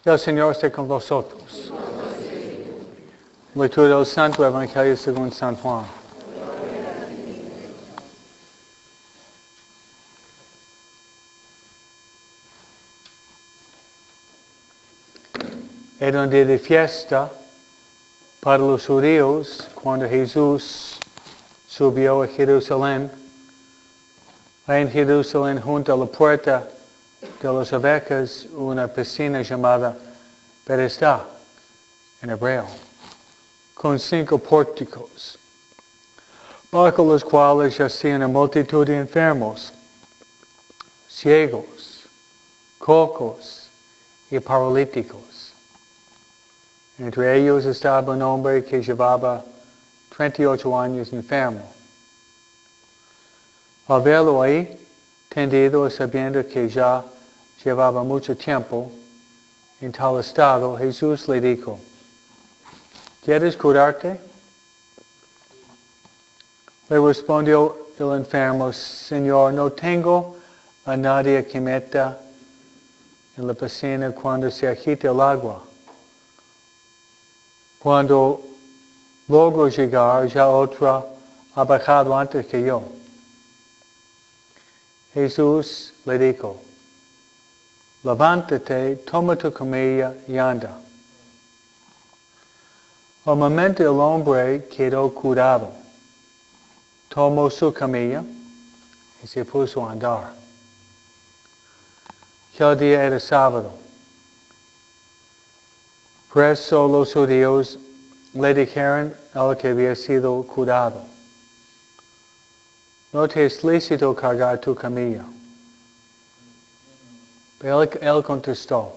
El Señor esté con vosotros. Lectura del Santo Evangelio según San Juan. Era un día de fiesta para los judíos cuando Jesús subió a Jerusalén. En Jerusalén, junto a la puerta de las ovejas, una piscina llamada Bethesda, en hebreo, con 5 pórticos, bajo los cuales yacía una multitud de enfermos, ciegos, cojos y paralíticos. Entre ellos estaba un hombre que llevaba 38 años enfermo. Al verlo ahí, tendido, sabiendo que ya llevaba mucho tiempo en tal estado, Jesús le dijo: ¿Quieres curarte? Le respondió el enfermo: Señor, no tengo a nadie que meta en la piscina cuando se agita el agua. Cuando logro llegar, ya otra ha bajado antes que yo. Jesús le dijo: levántate, toma tu camilla y anda. Al momento el hombre quedó curado. Tomó su camilla y se puso a andar. El día era sábado. Por eso los judíos le dijeron al que había sido curado: no te es lícito cargar tu camilla. Pero él contestó: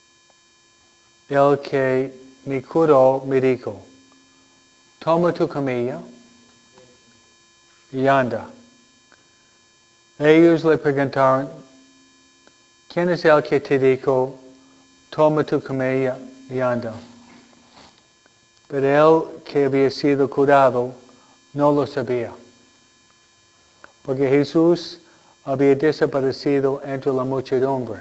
el que me curó me dijo, toma tu camilla y anda. Ellos le preguntaron: ¿quién es el que te dijo, toma tu camilla y anda? Pero él que había sido curado no lo sabía, porque Jesús había desaparecido entre la muchedumbre.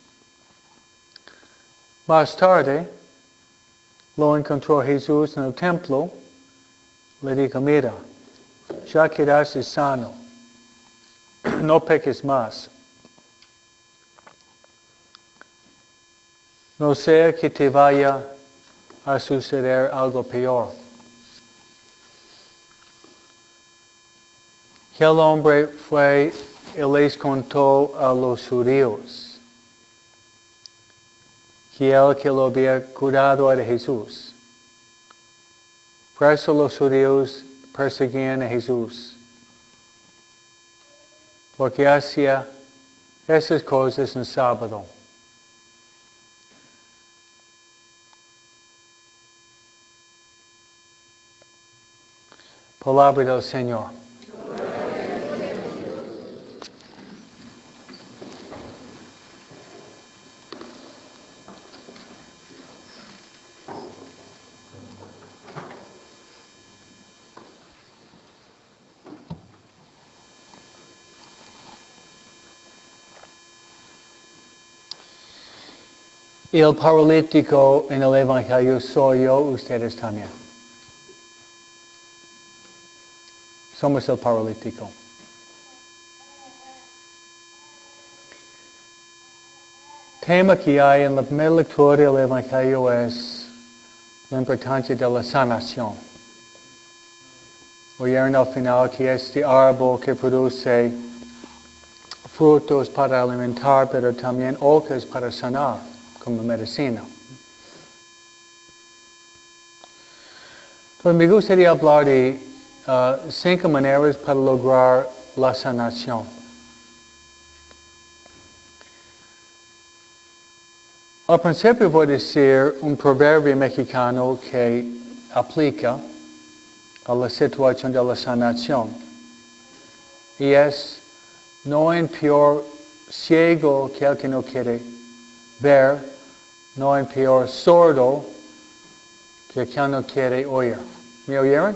Más tarde, lo encontró Jesús en el templo. Le dijo: mira, ya quedaste sano, no peques más. No sea que te vaya a suceder algo peor. El hombre fue y les contó a los judíos que el que lo había curado era Jesús. Por eso los judíos perseguían a Jesús, porque hacía esas cosas en sábado. Palabra del Señor. El paralítico en el Evangelio soy yo, ustedes también. Somos el paralítico. El tema que hay en la primera lectura del Evangelio es la importancia de la sanación. Oyeron al final que este árbol que produce frutos para alimentar, pero también hojas para sanar, como medicina. Entonces me gustaría hablar de 5 maneras para lograr la sanación. Al principio voy a decir un proverbio mexicano que aplica a la situación de la sanación. Y es: no hay peor ciego que el que no quiere ver, no hay peor sordo que el que no quiere oír. ¿Me oyeron?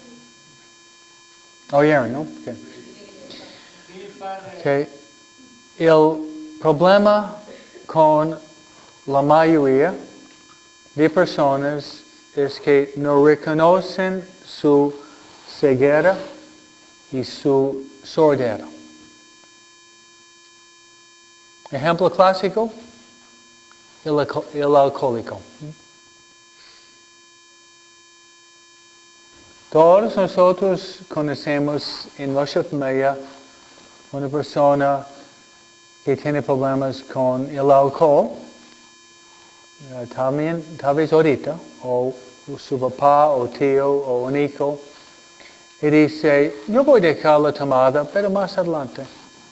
¿Oyeron, no? Okay. El problema con la mayoría de personas es que no reconocen su ceguera y su sordera. Ejemplo clásico, el alcohólico. Todos nosotros conocemos en nuestra familia una persona que tiene problemas con el alcohol, también, tal vez ahorita, o su papá, o tío, o un hijo, y dice, yo voy a dejar la tomada, pero más adelante.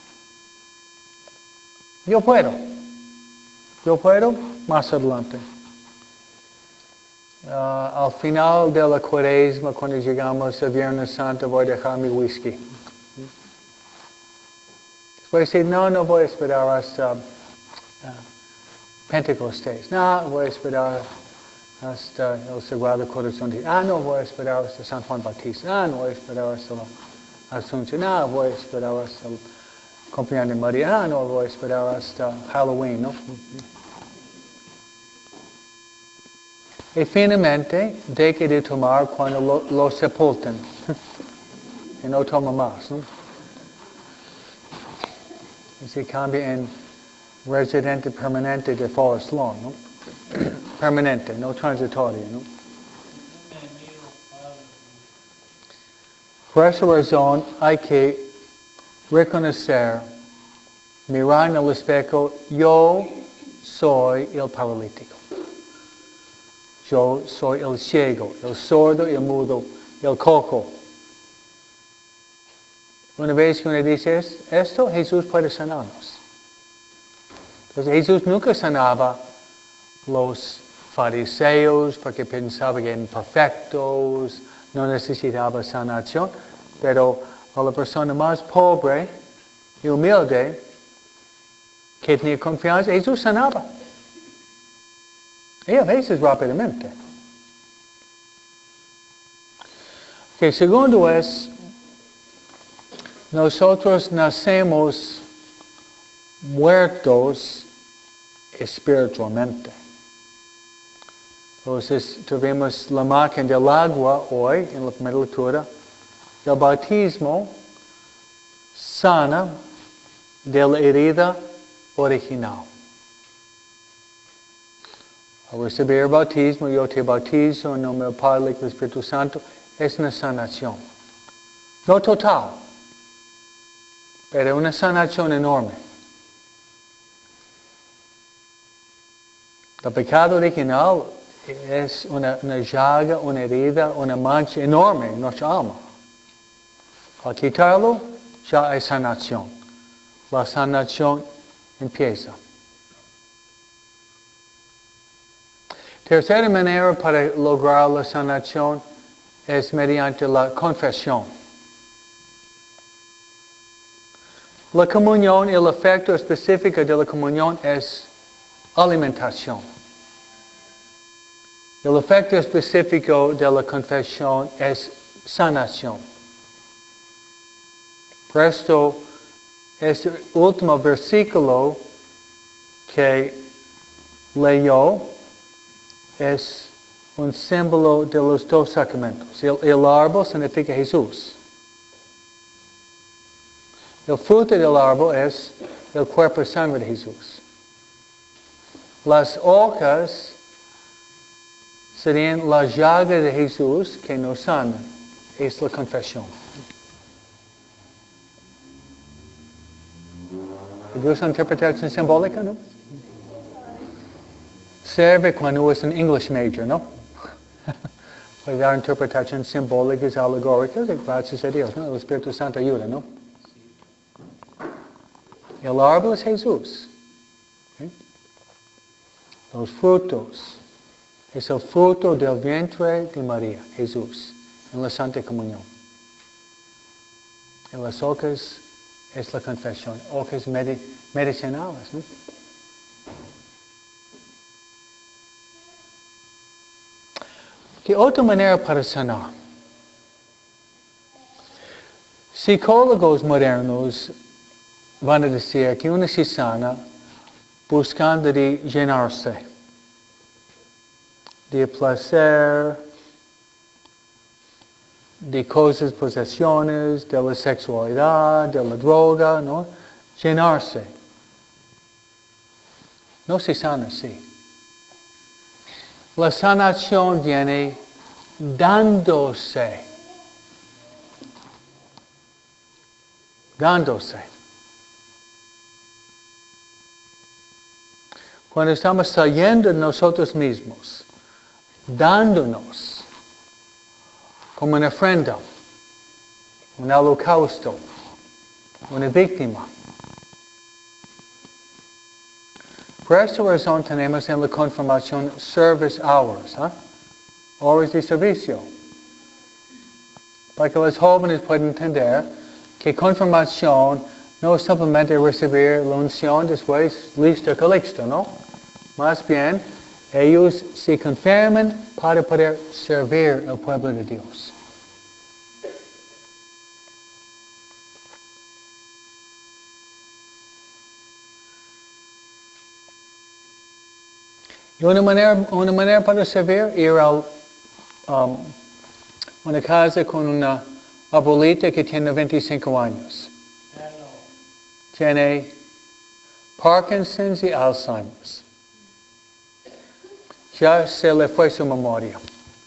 Yo puedo más adelante. Al final de la cuaresma, cuando llegamos al Viernes Santo, voy a dejar mi whisky. Voy a decir, no voy a esperar hasta Pentecostés. No, voy a esperar hasta el Sagrado Corazón. No voy a esperar hasta San Juan Bautista. No voy a esperar hasta la Asunción. No voy a esperar hasta el cumpleaños de María. No voy a esperar hasta Halloween, ¿no? Y finalmente, deje de tomar cuando lo sepultan. Y no toma más, ¿no? Y se cambia en residente permanente de Forest Lawn, ¿no? Permanente, no transitorio, ¿no? Por esa razón hay que reconocer, mirar en el espejo, yo soy el paralítico. Yo soy el ciego, el sordo, el mudo, el cojo. Una vez que uno dice esto, Jesús puede sanarnos. Entonces Jesús nunca sanaba los fariseos porque pensaba que eran perfectos, no necesitaba sanación, pero a la persona más pobre y humilde que tenía confianza, Jesús sanaba. Y a veces rápidamente. El segundo es, nosotros nacemos muertos espiritualmente. Entonces tuvimos la imagen del agua hoy en la primera lectura. El bautismo sana de la herida original. Al recibir el bautismo, yo te bautizo en nombre del Padre, del Espíritu Santo, es una sanación. No total, pero una sanación enorme. El pecado original es una llaga, una herida, una mancha enorme en nuestra alma. Al quitarlo, ya hay sanación. La sanación empieza. Tercera manera para lograr la sanación es mediante la confesión. La comunión, el efecto específico de la comunión es alimentación. El efecto específico de la confesión es sanación. Por esto, este último versículo que leyó es un símbolo de los dos sacramentos. El árbol significa Jesús. El fruto del árbol es el cuerpo y sangre de Jesús. Las hojas serían la llaga de Jesús que nos sana. Es la confesión. ¿Es una interpretación simbólica, no? Serve cuando es un English major, ¿no? Para dar interpretaciones simbólicas, alegóricas, gracias a Dios, ¿no? El Espíritu Santo ayuda, ¿no? El árbol es Jesús. ¿Okay? Los frutos. Es el fruto del vientre de María, Jesús, en la Santa Comunión. En las hojas es la confesión, hojas medicinales, ¿no? ¿Qué otra manera para sanar? Psicólogos modernos van a decir que una se sana buscando de llenarse de placer, de cosas, posesiones, de la sexualidad, de la droga, ¿no? Llenarse. No se sana así. La sanación viene dándose. Dándose. Cuando estamos saliendo de nosotros mismos, dándonos como una ofrenda, un holocausto, una víctima. Por esta razón tenemos en la confirmación service hours, horas de servicio. Para que los jóvenes puedan entender que confirmación no es simplemente recibir la unción después, listo, calixto, ¿no? Más bien, ellos se confirman para poder servir al pueblo de Dios. Y una manera para servir, ir a una casa con una abuelita que tiene 95 años. Tiene Parkinson's y Alzheimer's. Ya se le fue su memoria.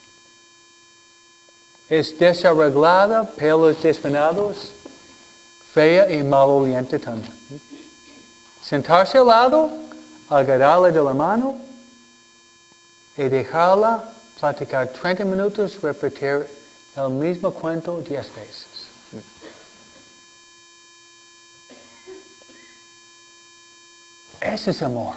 Es desarreglada, pelos despeinados, fea y maloliente también. Sentarse al lado, agarrarla de la mano y dejarla platicar 30 minutos, repetir el mismo cuento 10 veces. Ese es amor.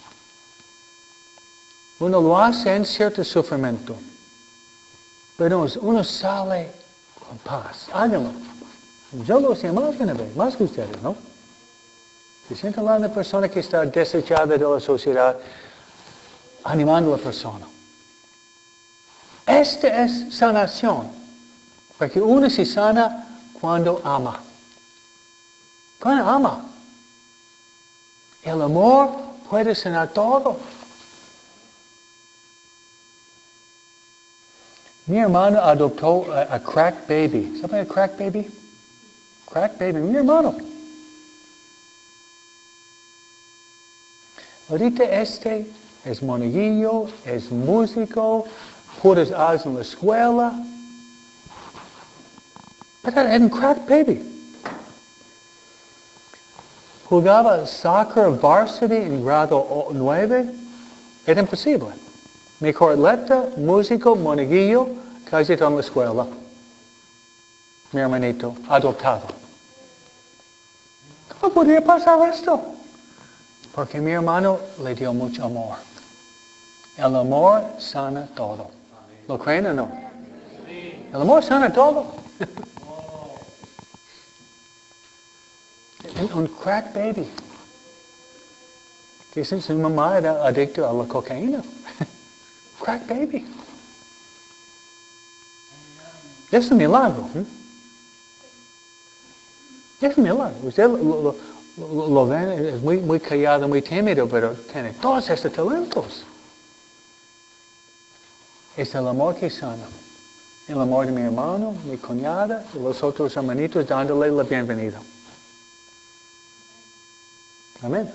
Uno lo hace en cierto sufrimiento, pero uno sale con paz. Háganlo. Yo lo sé más de una vez, más que ustedes, ¿no? Se siente la una persona que está desechada de la sociedad, animando a la persona. Esta es sanación, porque uno se sana cuando ama. Cuando ama. El amor puede sanar todo. Mi hermano adoptó a crack baby. ¿Saben el crack baby? Crack baby, mi hermano. Ahorita este es monaguillo, es músico, puras horas en la escuela. Pero era un crack baby. Jugaba soccer varsity en grado 9. Era imposible. Mejor atleta, músico, monaguillo, casi todo en la escuela. Mi hermanito, adoptado. ¿Cómo podría pasar esto? Porque mi hermano le dio mucho amor. El amor sana todo. ¿Lo creen o no? El amor sana todo. Un crack baby. Que su mamá era adicta a la cocaína. Crack baby. Es un milagro. Es un milagro. Usted lo ven, es muy callado, muy tímido, pero tiene todos estos talentos. Es el amor que sana. El amor de mi hermano, mi cuñada y los otros hermanitos dándole la bienvenida. Amén.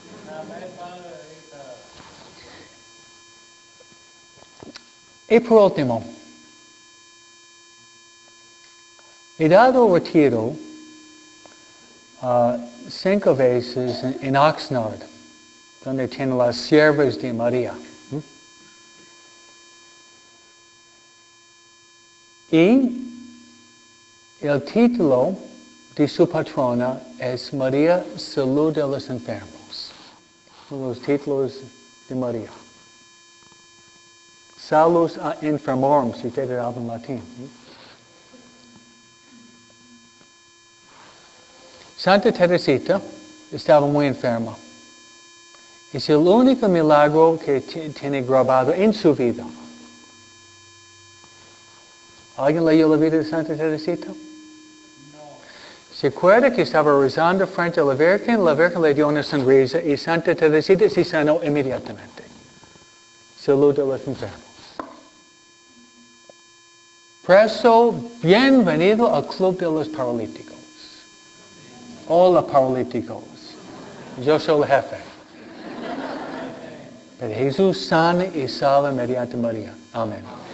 Y por último, he dado retiro 5 veces en Oxnard, donde tienen las siervas de María. Y el título de su patrona es María Salud de los Enfermos. Los títulos de María. Salus a Infirmorum, si ustedes hablan latín. Santa Teresita estaba muy enferma. Es el único milagro que tiene grabado en su vida. ¿Alguien leyó la vida de Santa Teresita? No. Se acuerda que estaba rezando frente a la Virgen le dio una sonrisa y Santa Teresita se sanó inmediatamente. Saluda a los enfermos. Preso, bienvenido al Club de los Paralíticos. Hola, paralíticos. Yo soy el jefe. Pero Jesús sana y salva mediante María. Amén.